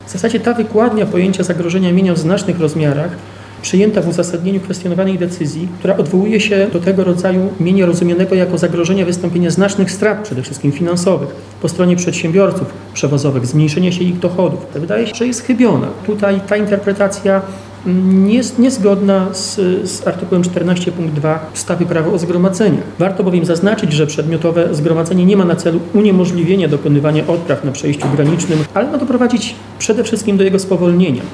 W zasadzie ta wykładnia pojęcia zagrożenia mienia w znacznych rozmiarach przyjęta w uzasadnieniu kwestionowanej decyzji, która odwołuje się do tego rodzaju mienia rozumianego jako zagrożenia wystąpienia znacznych strat, przede wszystkim finansowych, po stronie przedsiębiorców przewozowych, zmniejszenia się ich dochodów. Wydaje się, że jest chybiona. Tutaj ta interpretacja nie jest niezgodna z artykułem 14 punkt 2 ustawy Prawo o zgromadzeniach. Warto bowiem zaznaczyć, że przedmiotowe zgromadzenie nie ma na celu uniemożliwienia dokonywania odpraw na przejściu granicznym, ale ma doprowadzić przede wszystkim do jego spowolnienia.